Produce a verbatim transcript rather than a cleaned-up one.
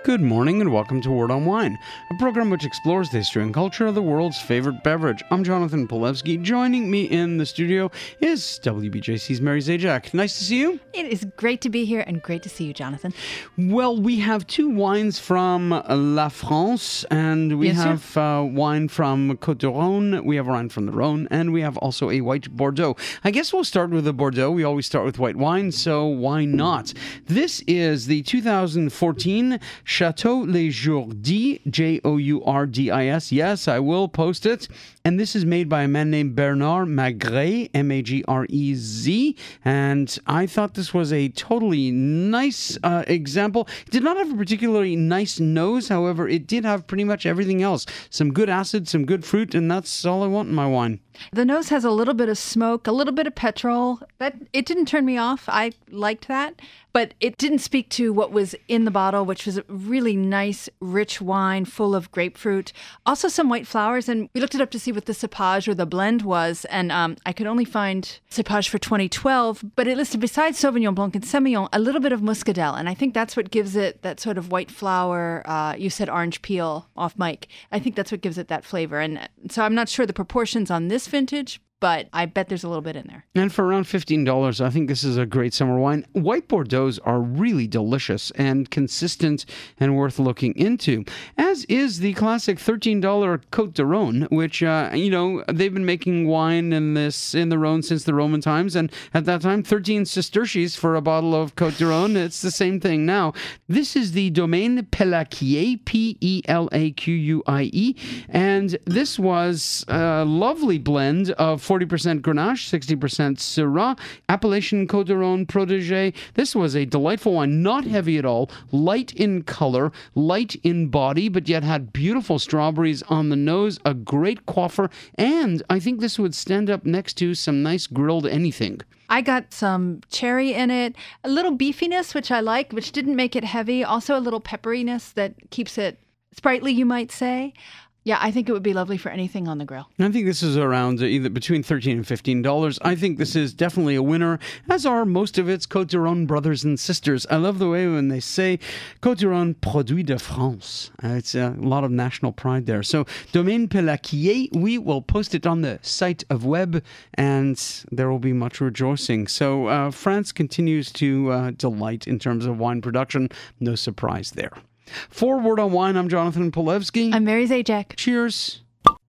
Good morning and welcome to Word on Wine, a program which explores the history and culture of the world's favorite beverage. I'm Jonathan Polewski. Joining me in the studio is W B J C's Mary Zajac. Nice to see you. It is great to be here and great to see you, Jonathan. Well, we have two wines from La France, and we Yes, sir. have uh, wine from Côte du Rhône, we have wine from the Rhône, and we have also a white Bordeaux. I guess we'll start with the Bordeaux. We always start with white wine, so why not? This is the two thousand fourteen Chateau Les Jourdis, J O U R D I S. Yes, I will post it. And this is made by a man named Bernard Magrez, M A G R E Z. And I thought this was a totally nice uh, example. It did not have a particularly nice nose. However, it did have pretty much everything else. Some good acid, some good fruit, and that's all I want in my wine. The nose has a little bit of smoke, a little bit of petrol. That it didn't turn me off. I liked that, but it didn't speak to what was in the bottle, which was a really nice, rich wine full of grapefruit. Also some white flowers, and we looked it up to see what the cepage or the blend was, and um, I could only find cepage for twenty twelve, but it listed besides Sauvignon Blanc and Semillon, a little bit of Muscadel, and I think that's what gives it that sort of white flower. Uh, you said orange peel off mic. I think that's what gives it that flavor, and so I'm not sure the proportions on this vintage, but I bet there's a little bit in there. And for around fifteen dollars, I think this is a great summer wine. White Bordeaux's are really delicious and consistent and worth looking into, as is the classic thirteen dollars Côte du Rhône, which, uh, you know, they've been making wine in this in the Rhône since the Roman times, and at that time, thirteen sesterces for a bottle of Côte du Rhône. It's the same thing now. This is the Domaine Pelaquier, P E L A Q U I E, and this was a lovely blend of forty percent Grenache, sixty percent Syrah, Appellation Côte du Rhône Protégé. This was a delightful wine, not heavy at all, light in color, light in body, but yet had beautiful strawberries on the nose, a great coiffer, and I think this would stand up next to some nice grilled anything. I got some cherry in it, a little beefiness, which I like, which didn't make it heavy. Also a little pepperiness that keeps it sprightly, you might say. Yeah, I think it would be lovely for anything on the grill. I think this is around uh, either between thirteen and fifteen dollars. I think this is definitely a winner, as are most of its Côte du Rhône brothers and sisters. I love the way when they say Côte du Rhône Produit de France. Uh, it's a lot of national pride there. So Domaine Pelaquier, we will post it on the site of web, and there will be much rejoicing. So uh, France continues to uh, delight in terms of wine production. No surprise there. For Word on Wine, I'm Jonathan Polewski. I'm Mary Zajac. Cheers.